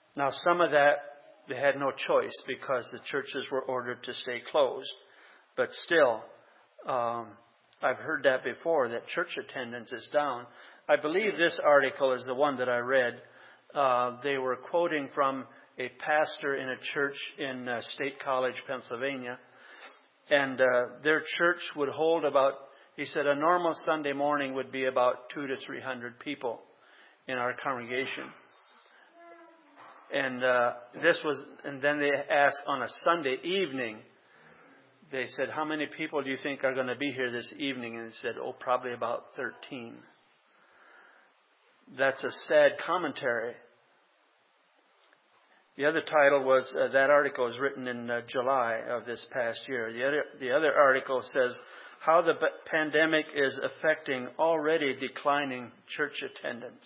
Now, some of that, they had no choice because the churches were ordered to stay closed. But still, I've heard that before, that church attendance is down. I believe this article is the one that I read. They were quoting from a pastor in a church in State College, Pennsylvania. And their church would hold about, he said, a normal Sunday morning would be about 200 to 300 people in our congregation. And and then they asked on a Sunday evening, they said, how many people do you think are going to be here this evening? And they said, probably about 13. That's a sad commentary. The other title was, that article was written in July of this past year. The other article says, how the pandemic is affecting already declining church attendance.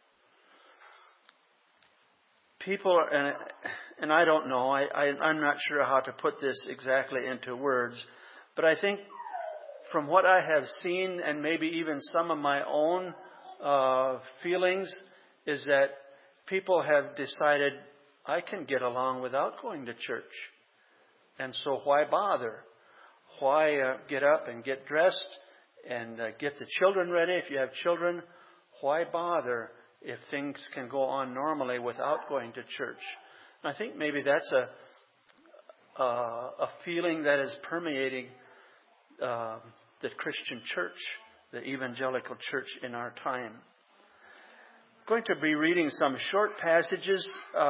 People, and I don't know, I'm not sure how to put this exactly into words, but I think from what I have seen and maybe even some of my own feelings is that people have decided, I can get along without going to church. And so why bother? Why get up and get dressed and get the children ready? If you have children, why bother if things can go on normally without going to church? And I think maybe that's a feeling that is permeating the Christian church, the evangelical church in our time. I'm going to be reading some short passages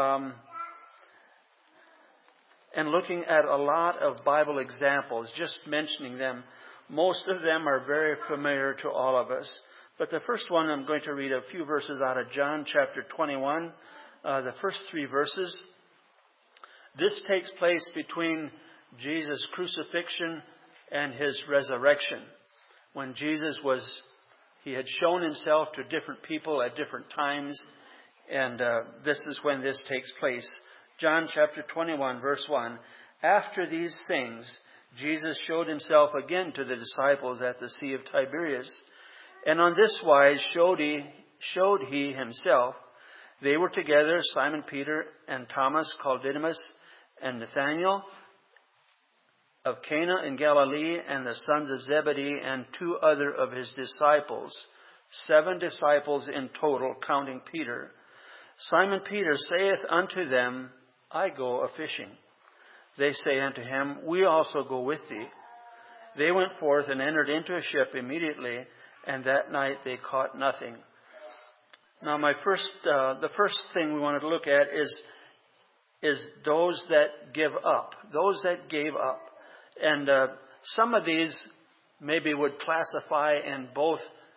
and looking at a lot of Bible examples, just mentioning them. Most of them are very familiar to all of us. But the first one, I'm going to read a few verses out of John chapter 21, the first 3 verses. This takes place between Jesus' crucifixion and His resurrection. When Jesus He had shown Himself to different people at different times, and this is when this takes place. John chapter 21, verse 1. After these things, Jesus showed Himself again to the disciples at the Sea of Tiberias. And on this wise showed he Himself. They were together, Simon Peter and Thomas called Didymus, and Nathanael of Cana in Galilee, and the sons of Zebedee, and 2 other of His disciples. 7 disciples in total, counting Peter. Simon Peter saith unto them, I go a-fishing. They say unto him, we also go with thee. They went forth and entered into a ship immediately, and that night they caught nothing. Now, the first thing we wanted to look at is those that give up. Those that gave up. And some of these maybe would classify in both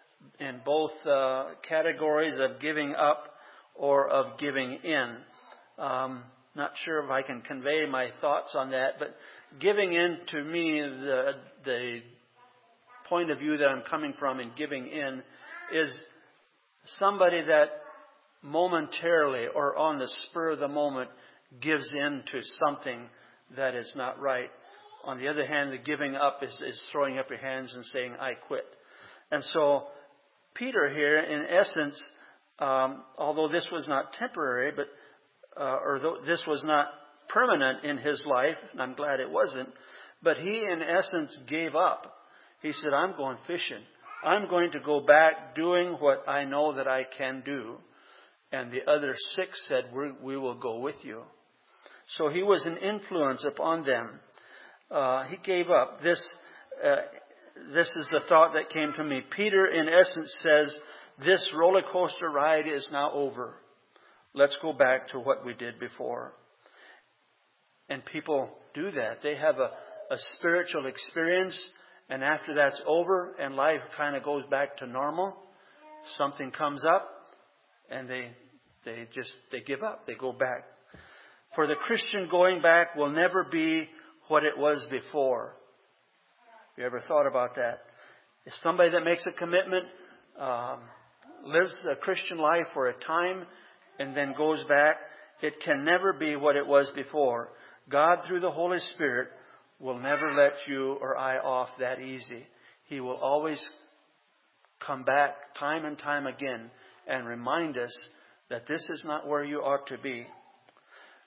categories of giving up or of giving in. Not sure if I can convey my thoughts on that, but giving in, to me, the point of view that I'm coming from in giving in is somebody that momentarily or on the spur of the moment gives in to something that is not right. On the other hand, the giving up is throwing up your hands and saying, I quit. And so Peter here, in essence, although this was not temporary, this was not permanent in his life, and I'm glad it wasn't, but he, in essence, gave up. He said, I'm going fishing. I'm going to go back doing what I know that I can do. And the other 6 said, we will go with you. So he was an influence upon them. He gave up. This is the thought that came to me. Peter, in essence, says, this roller coaster ride is now over. Let's go back to what we did before. And people do that. They have a spiritual experience, and after that's over and life kind of goes back to normal, something comes up and they give up. They go back. For the Christian, going back will never be what it was before. You ever thought about that? If somebody that makes a commitment, lives a Christian life for a time and then goes back, it can never be what it was before. God, through the Holy Spirit, will never let you or I off that easy. He will always come back time and time again and remind us that this is not where you ought to be.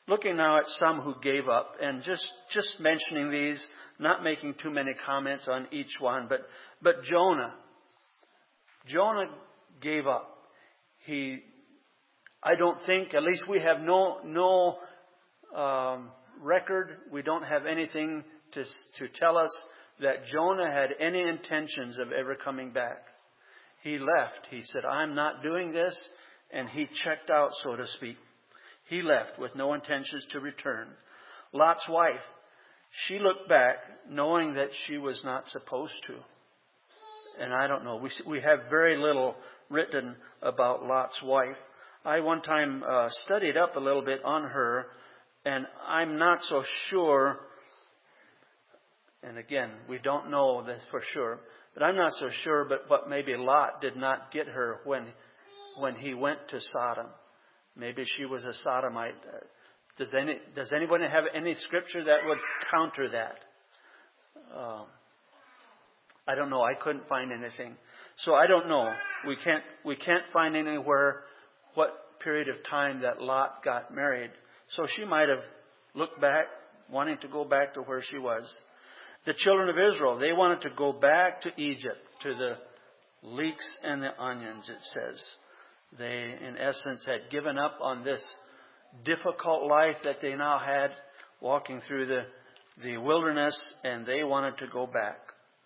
looking now at some who gave up, and just mentioning these, not making too many comments on each one, but Jonah gave up. I don't think, at least we have no record, we don't have anything to tell us that Jonah had any intentions of ever coming back. He left. He said, I'm not doing this, and he checked out, so to speak. He left with no intentions to return. Lot's wife, she looked back knowing that she was not supposed to. And I don't know, we have very little written about Lot's wife. I one time studied up a little bit on her, and I'm not so sure, and again, we don't know this for sure, but I'm not so sure, but maybe Lot did not get her when he went to Sodom. Maybe she was a sodomite. Does anyone have any scripture that would counter that? I don't know. I couldn't find anything. So I don't know. We can't find anywhere what period of time that Lot got married. So she might have looked back, wanting to go back to where she was. The children of Israel, they wanted to go back to Egypt, to the leeks and the onions, it says. They, in essence, had given up on this difficult life that they now had, walking through the wilderness, and they wanted to go back.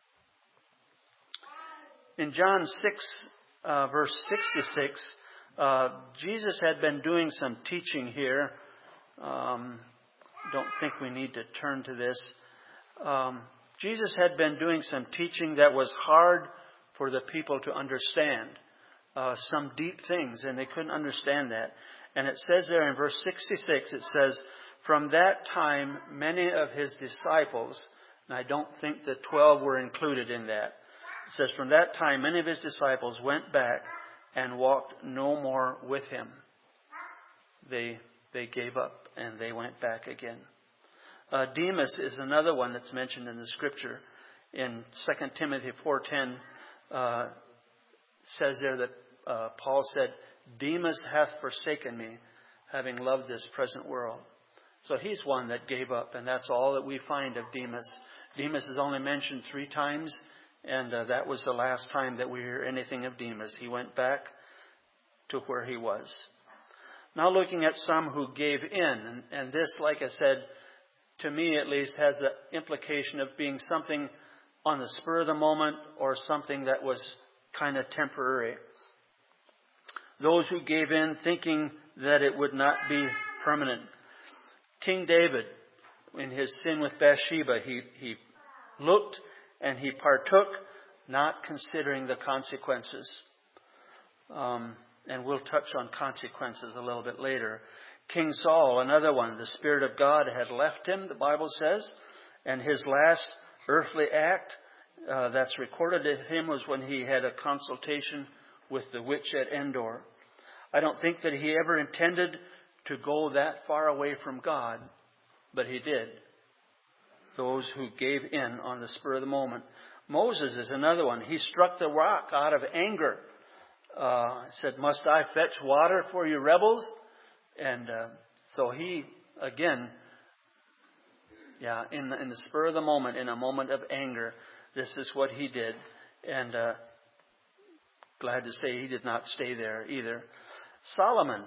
In John 6, verse 66, Jesus had been doing some teaching here. Don't think we need to turn to this. Jesus had been doing some teaching that was hard for the people to understand. Some deep things, and they couldn't understand that. And it says there in verse 66, it says, from that time, many of his disciples, and I don't think the 12 were included in that. It says, from that time, many of his disciples went back and walked no more with him. They gave up and they went back again. Demas is another one that's mentioned in the scripture. In 2 Timothy 4:10, says there that Paul said, Demas hath forsaken me, having loved this present world. So he's one that gave up, and that's all that we find of Demas. Demas is only mentioned 3 times, and that was the last time that we hear anything of Demas. He went back to where he was. Now looking at some who gave in, and this, like I said, to me at least, has the implication of being something on the spur of the moment or something that was kind of temporary. Those who gave in thinking that it would not be permanent. King David, in his sin with Bathsheba, he looked and he partook, not considering the consequences. And we'll touch on consequences a little bit later. King Saul, another one, the Spirit of God had left him, the Bible says, and his last earthly act that's recorded of him was when he had a consultation with the witch at Endor. I don't think that he ever intended to go that far away from God, but he did. Those who gave in on the spur of the moment. Moses is another one. He struck the rock out of anger. Said, must I fetch water for you rebels? And so he, again, in the spur of the moment, in a moment of anger, this is what he did. And glad to say he did not stay there either. Solomon.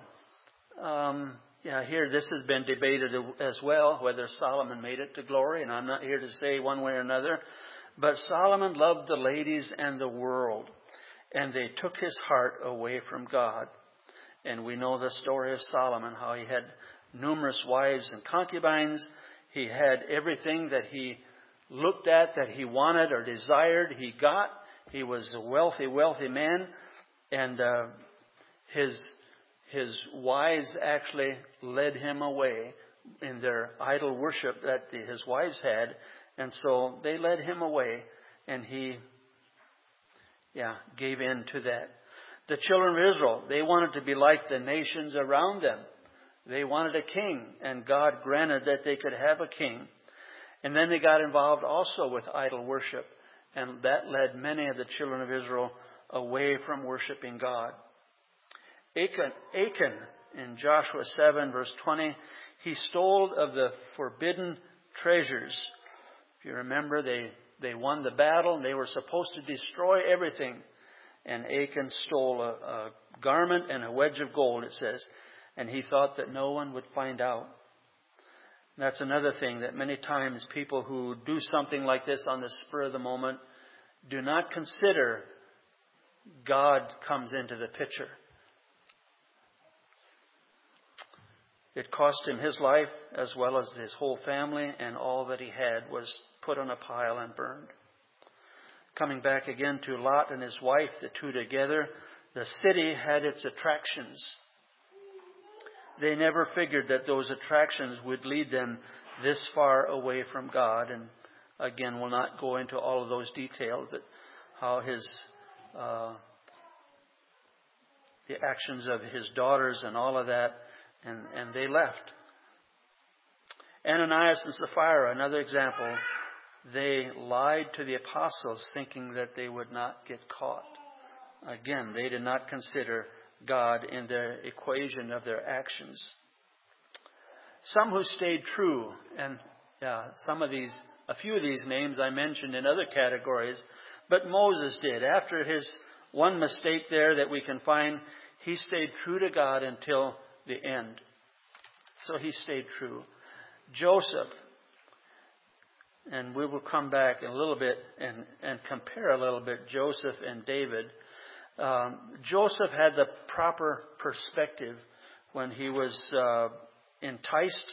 Here this has been debated as well, whether Solomon made it to glory, and I'm not here to say one way or another. But Solomon loved the ladies and the world, and they took his heart away from God. And we know the story of Solomon, how he had numerous wives and concubines. He had everything that he looked at, that he wanted or desired, he got. He was a wealthy, wealthy man. And his wives actually led him away in their idol worship that his wives had. And so they led him away, and he gave in to that. The children of Israel, they wanted to be like the nations around them. They wanted a king, and God granted that they could have a king. And then they got involved also with idol worship, and that led many of the children of Israel away from worshiping God. Achan in Joshua 7, verse 20, he stole of the forbidden treasures. If you remember, they won the battle and they were supposed to destroy everything. And Achan stole a garment and a wedge of gold, it says. And he thought that no one would find out. That's another thing, that many times people who do something like this on the spur of the moment do not consider God comes into the picture. It cost him his life as well as his whole family, and all that he had was put on a pile and burned. Coming back again to Lot and his wife, the two together, the city had its attractions. They never figured that those attractions would lead them this far away from God. And again, we'll not go into all of those details, but how the actions of his daughters and all of that, and they left. Ananias and Sapphira, another example, they lied to the apostles thinking that they would not get caught. Again, they did not consider God in their equation of their actions. Some who stayed true, and a few of these names I mentioned in other categories, but Moses did. After his one mistake there that we can find, he stayed true to God until the end. So he stayed true. Joseph, and we will come back in a little bit and compare a little bit Joseph and David. Joseph had the proper perspective when he was enticed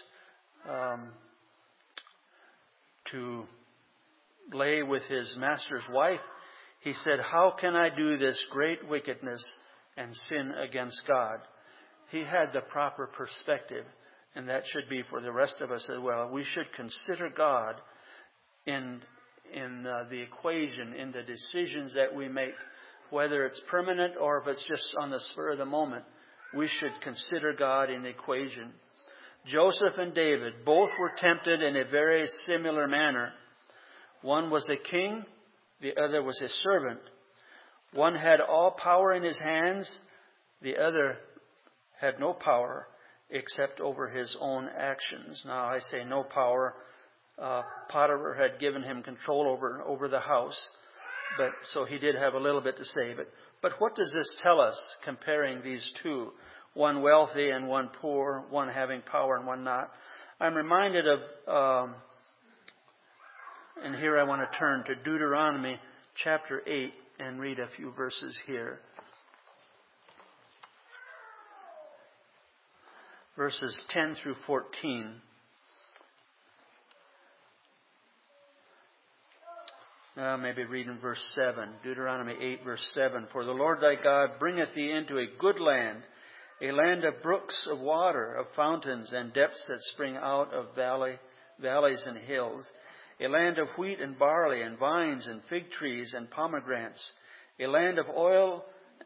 to lay with his master's wife. He said, "How can I do this great wickedness and sin against God?" He had the proper perspective, and that should be for the rest of us as well. We should consider God in the equation, in the decisions that we make, whether it's permanent or if it's just on the spur of the moment. We should consider God in the equation. Joseph and David both were tempted in a very similar manner. One was a king, the other was a servant. One had all power in his hands, the other had no power except over his own actions. Now I say no power. Potiphar had given him control over the house, but so he did have a little bit to say. But what does this tell us, comparing these two? One wealthy and one poor, one having power and one not. I'm reminded of, and here I want to turn to Deuteronomy chapter 8 and read a few verses here. Verses 10 through 14. Maybe read in verse 7. Deuteronomy 8, verse 7. "For the Lord thy God bringeth thee into a good land, a land of brooks of water, of fountains and depths that spring out of valleys and hills, a land of wheat and barley and vines and fig trees and pomegranates, a land of oil,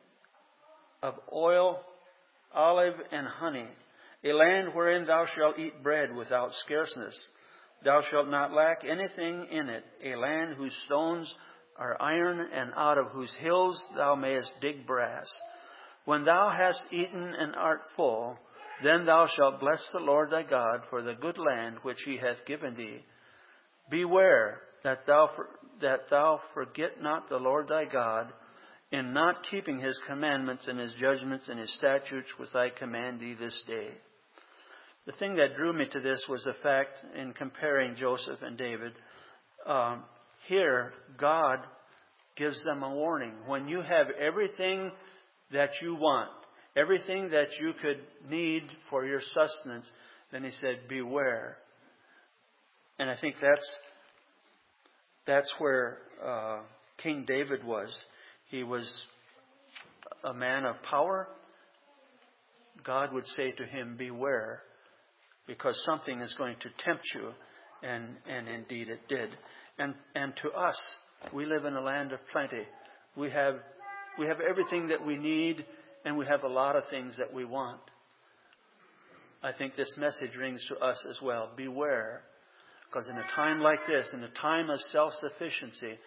olive and honey, a land wherein thou shalt eat bread without scarceness. Thou shalt not lack anything in it, a land whose stones are iron, and out of whose hills thou mayest dig brass. When thou hast eaten and art full, then thou shalt bless the Lord thy God for the good land which he hath given thee. Beware that thou forget not the Lord thy God in not keeping his commandments and his judgments and his statutes which I command thee this day." The thing that drew me to this was the fact, in comparing Joseph and David, here God gives them a warning. When you have everything that you want, everything that you could need for your sustenance, then he said, beware. And I think that's where King David was. He was a man of power. God would say to him, beware, because something is going to tempt you. And indeed it did. And to us, we live in a land of plenty. We have everything that we need, and we have a lot of things that we want. I think this message rings to us as well. Beware. Because in a time like this, in a time of self-sufficiency,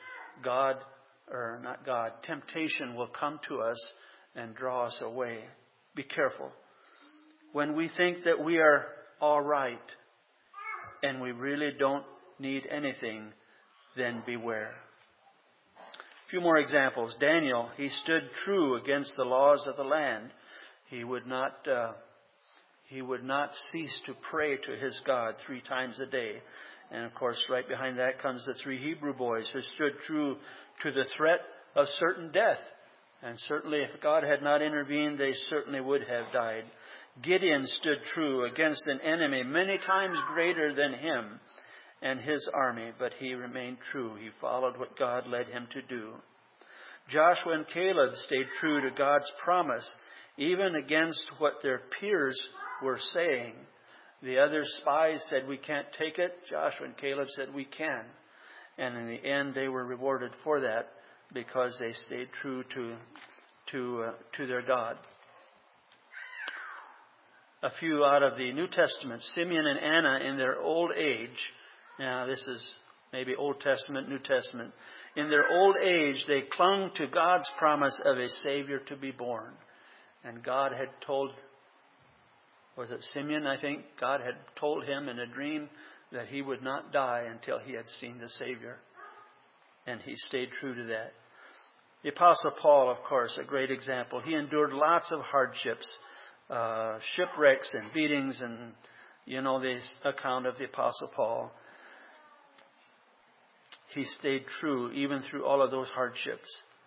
temptation will come to us and draw us away. Be careful. when we think that we are all right and we really don't need anything, then beware. A few more examples. Daniel, he stood true against the laws of the land. He would not cease to pray to his God 3 times a day. And of course, right behind that comes the 3 Hebrew boys who stood true to the threat of certain death. And certainly if God had not intervened, they certainly would have died. Gideon stood true against an enemy many times greater than him and his army, but he remained true. He followed what God led him to do. Joshua and Caleb stayed true to God's promise, even against what their peers were saying. The other spies said, we can't take it. Joshua and Caleb said, we can. And in the end, they were rewarded for that because they stayed true to their God. A few out of the New Testament. Simeon and Anna in their old age. Now, this is maybe Old Testament, New Testament. In their old age, they clung to God's promise of a Savior to be born. And God had told, was it Simeon, I think? God had told him in a dream that he would not die until he had seen the Savior. And he stayed true to that. The Apostle Paul, of course, a great example. He endured lots of hardships, shipwrecks and beatings, and you know the account of the Apostle Paul. He stayed true even through all of those hardships.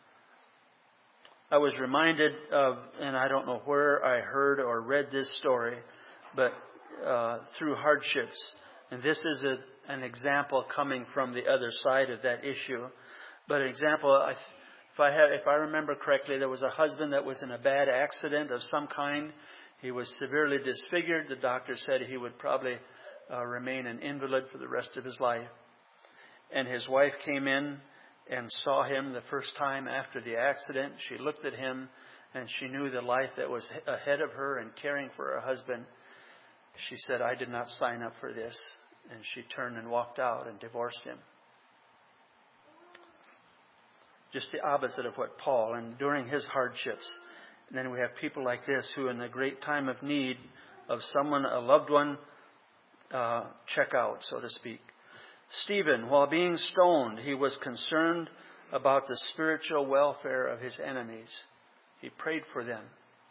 I was reminded of, and I don't know where I heard or read this story, but through hardships. And this is an example coming from the other side of that issue. But an example, if I remember correctly, there was a husband that was in a bad accident of some kind. He was severely disfigured. The doctor said he would probably remain an invalid for the rest of his life. And his wife came in and saw him the first time after the accident. She looked at him and she knew the life that was ahead of her in caring for her husband. She said, I did not sign up for this. And she turned and walked out and divorced him. Just the opposite of what Paul, and during his hardships. And then we have people like this who in the great time of need of someone, a loved one, check out, so to speak. Stephen, while being stoned, he was concerned about the spiritual welfare of his enemies. He prayed for them,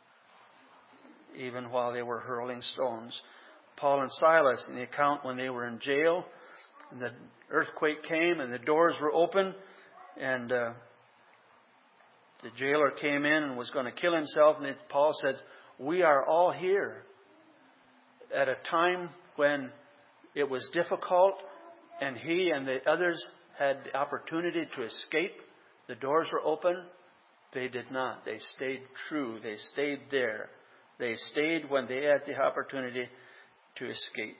even while they were hurling stones. Paul and Silas, in the account when they were in jail, and the earthquake came and the doors were open, and the jailer came in and was going to kill himself, and Paul said, we are all here at a time when it was difficult, and he and the others had the opportunity to escape. The doors were open. They did not. They stayed true. They stayed there. They stayed when they had the opportunity to escape.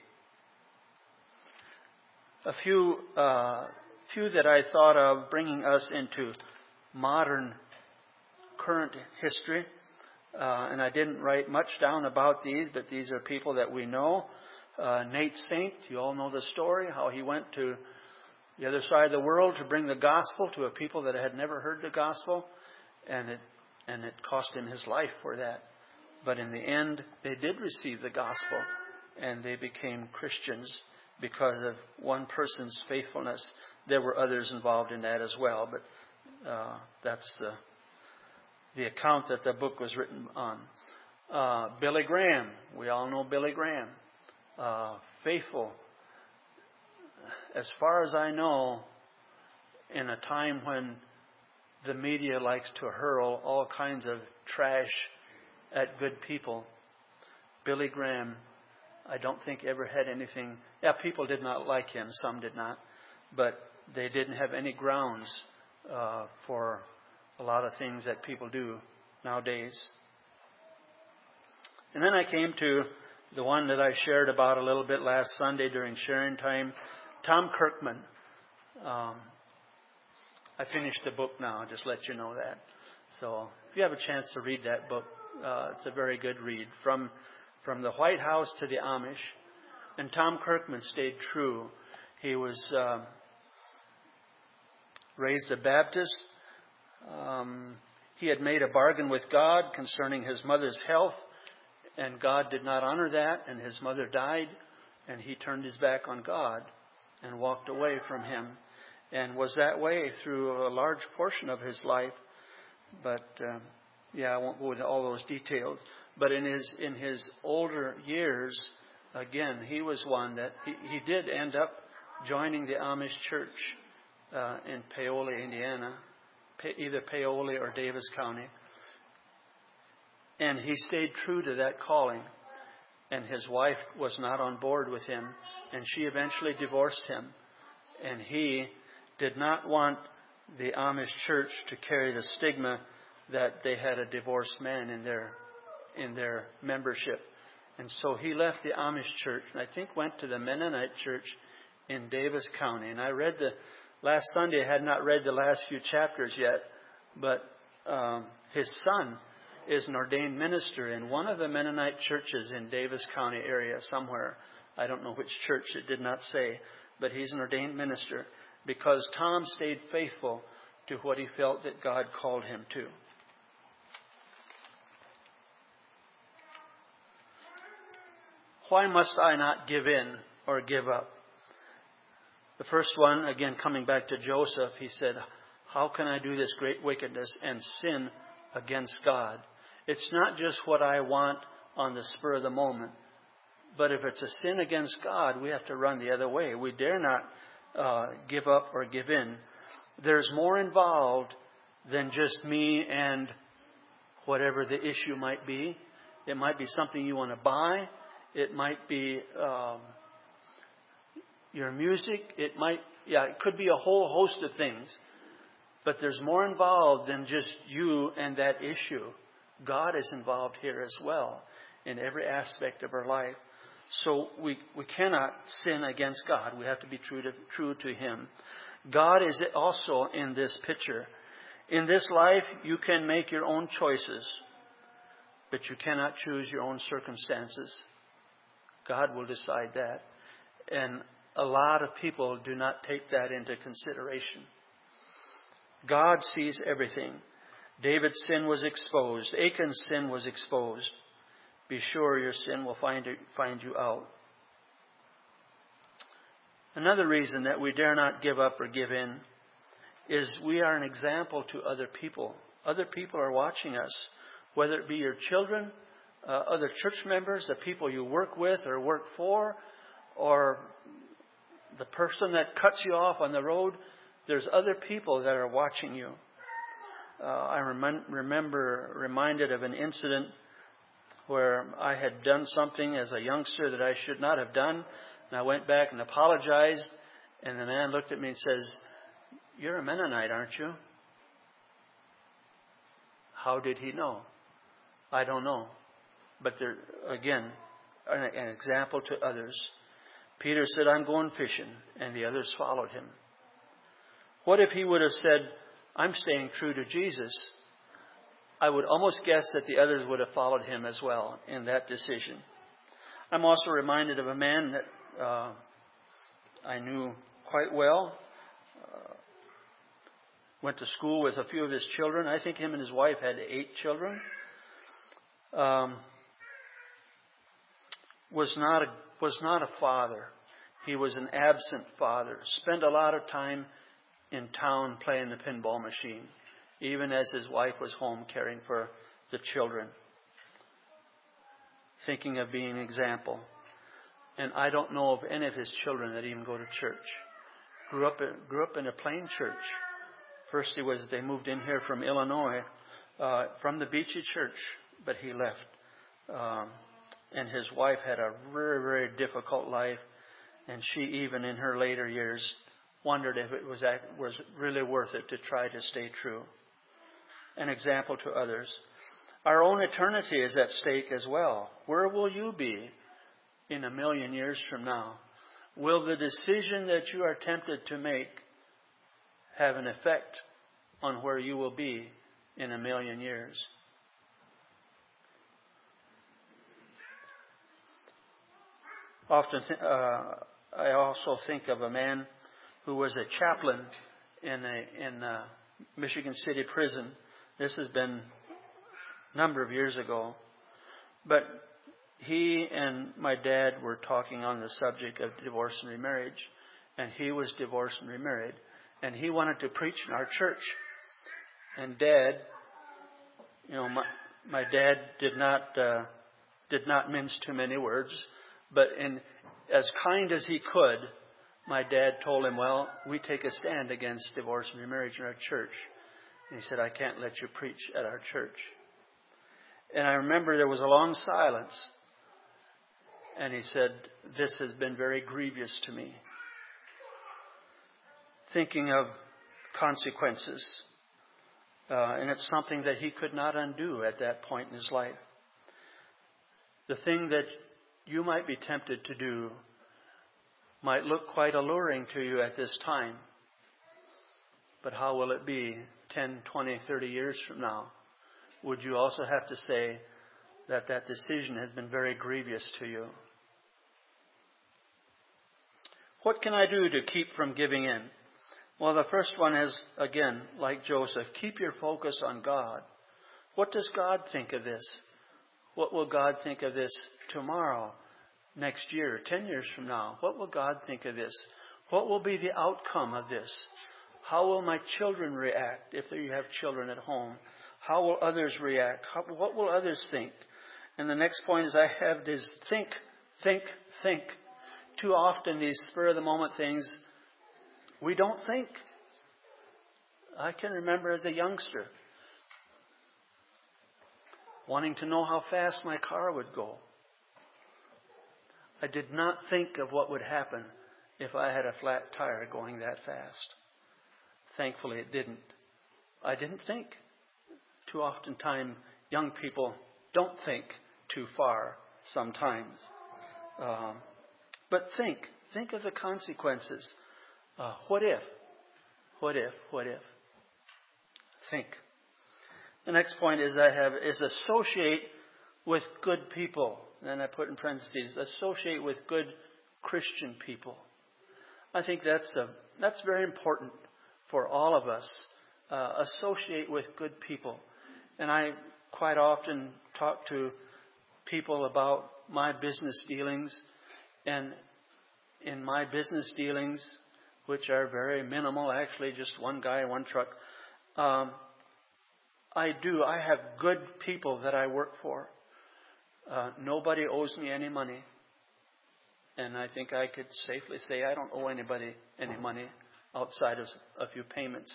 A few that I thought of bringing us into modern current history. And I didn't write much down about these, but these are people that we know. Nate Saint, you all know the story, how he went to the other side of the world to bring the gospel to a people that had never heard the gospel, and it cost him his life for that. But in the end, they did receive the gospel, and they became Christians because of one person's faithfulness. There were others involved in that as well, but that's the account that the book was written on. Billy Graham, we all know Billy Graham. Faithful, as far as I know, in a time when the media likes to hurl all kinds of trash at good people. Billy Graham, I don't think ever had anything. Yeah, people did not like him. Some did not. But they didn't have any grounds for a lot of things that people do nowadays. And then I came to the one that I shared about a little bit last Sunday during sharing time, Tom Kirkman. I finished the book now, just let you know that. So if you have a chance to read that book, it's a very good read. From the White House to the Amish. And Tom Kirkman stayed true. He was raised a Baptist. He had made a bargain with God concerning his mother's health. And God did not honor that, and his mother died, and he turned his back on God and walked away from him, and was that way through a large portion of his life. But I won't go into all those details. But in his older years, again, he was one that he did end up joining the Amish church in Paoli, Indiana, either Paoli or Davis County. And he stayed true to that calling. And his wife was not on board with him, and she eventually divorced him. And he did not want the Amish church to carry the stigma that they had a divorced man in their membership. And so he left the Amish church, and I think went to the Mennonite church in Davis County. And I read last Sunday, I had not read the last few chapters yet, but his son is an ordained minister in one of the Mennonite churches in Davis County area somewhere. I don't know which church, it did not say, but he's an ordained minister because Tom stayed faithful to what he felt that God called him to. Why must I not give in or give up? The first one, again, coming back to Joseph, he said, how can I do this great wickedness and sin against God? It's not just what I want on the spur of the moment. But if it's a sin against God, we have to run the other way. We dare not give up or give in. There's more involved than just me and whatever the issue might be. It might be something you want to buy. It might be your music. It could be a whole host of things. But there's more involved than just you and that issue. God is involved here as well in every aspect of our life. So we cannot sin against God. We have to be true to Him. God is also in this picture. In this life, you can make your own choices, but you cannot choose your own circumstances. God will decide that. And a lot of people do not take that into consideration. God sees everything. David's sin was exposed. Achan's sin was exposed. Be sure your sin will find you out. Another reason that we dare not give up or give in is we are an example to other people. Other people are watching us, whether it be your children, other church members, the people you work with or work for, or the person that cuts you off on the road. There's other people that are watching you. I reminded of an incident where I had done something as a youngster that I should not have done. And I went back and apologized. And the man looked at me and says, "You're a Mennonite, aren't you?" How did he know? I don't know. But there, again, an example to others. Peter said, "I'm going fishing." And the others followed him. What if he would have said, "I'm staying true to Jesus"? I would almost guess that the others would have followed him as well in that decision. I'm also reminded of a man that I knew quite well. Went to school with a few of his children. I think him and his wife had 8 children. Was not a father. He was an absent father. Spent a lot of time in town playing the pinball machine, even as his wife was home caring for the children, thinking of being an example. And I don't know of any of his children that even go to church. Grew up in a plain church. First they moved in here from Illinois, from the Beachy Church, but he left. And his wife had a very, very difficult life, and she even in her later years wondered if it was really worth it to try to stay true. An example to others. Our own eternity is at stake as well. Where will you be in 1,000,000 years from now? Will the decision that you are tempted to make have an effect on where you will be in 1,000,000 years? Often, I also think of a man who was a chaplain in a Michigan City prison. This has been a number of years ago. But he and my dad were talking on the subject of divorce and remarriage, and he was divorced and remarried, and he wanted to preach in our church. And Dad, my dad did not mince too many words, but as kind as he could, my dad told him, well, we take a stand against divorce and remarriage in our church. And he said, I can't let you preach at our church. And I remember there was a long silence. And he said, this has been very grievous to me. Thinking of consequences. And it's something that he could not undo at that point in his life. The thing that you might be tempted to do might look quite alluring to you at this time. But how will it be 10, 20, 30 years from now? Would you also have to say that that decision has been very grievous to you? What can I do to keep from giving in? Well, the first one is, again, like Joseph, keep your focus on God. What does God think of this? What will God think of this tomorrow, next year, 10 years from now? What will God think of this? What will be the outcome of this? How will my children react if you have children at home? How will others react? What will others think? And the next point is I have is think, think, think. Too often these spur-of-the-moment things, we don't think. I can remember as a youngster wanting to know how fast my car would go. I did not think of what would happen if I had a flat tire going that fast. Thankfully, it didn't. I didn't think. Too often time, young people don't think too far sometimes. But think of the consequences. What if? What if? What if? Think. The next point is associate with good people. Then I put in parentheses, associate with good Christian people. I think that's very important for all of us. Associate with good people. And I quite often talk to people about my business dealings. And in my business dealings, which are very minimal, actually just one guy, one truck, I have good people that I work for. Nobody owes me any money. And I think I could safely say I don't owe anybody any money outside of a few payments.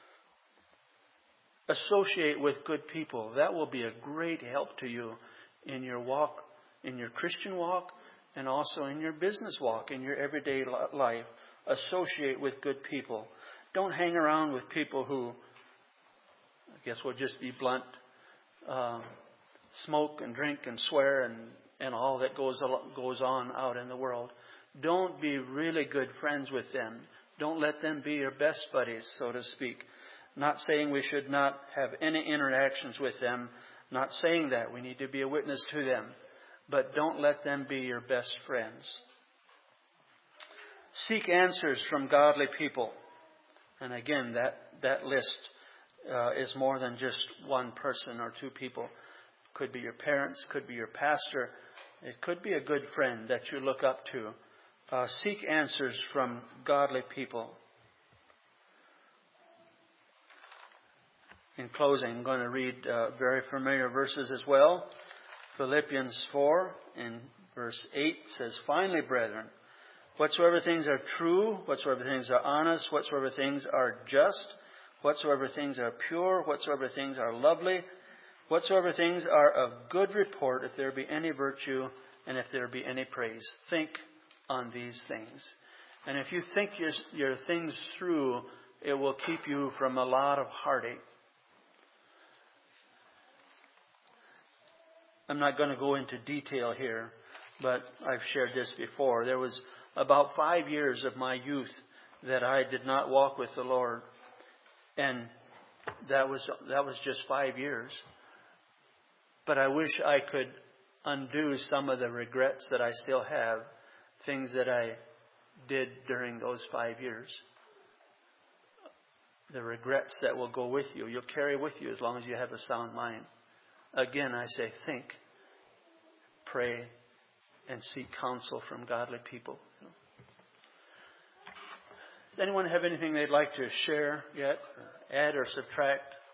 Associate with good people. That will be a great help to you in your walk, in your Christian walk, and also in your business walk, in your everyday life. Associate with good people. Don't hang around with people who, I guess we'll just be blunt, smoke and drink and swear and all that goes on out in the world. Don't be really good friends with them. Don't let them be your best buddies, so to speak. Not saying we should not have any interactions with them. Not saying that. We need to be a witness to them. But don't let them be your best friends. Seek answers from godly people. And again, that list is more than just one person or two people. Could be your parents, could be your pastor. It could be a good friend that you look up to. Seek answers from godly people. In closing, I'm going to read very familiar verses as well. Philippians 4 in verse 8 says, finally, brethren, whatsoever things are true, whatsoever things are honest, whatsoever things are just, whatsoever things are pure, whatsoever things are lovely, whatsoever things are of good report, if there be any virtue and if there be any praise, think on these things. And if you think your things through, it will keep you from a lot of heartache. I'm not going to go into detail here, but I've shared this before. There was about 5 years of my youth that I did not walk with the Lord. And that was just 5 years. But I wish I could undo some of the regrets that I still have, things that I did during those 5 years. The regrets that will go with you, you'll carry with you as long as you have a sound mind. Again, I say think. pray and seek counsel from godly people. Does anyone have anything they'd like to share yet, or add or subtract?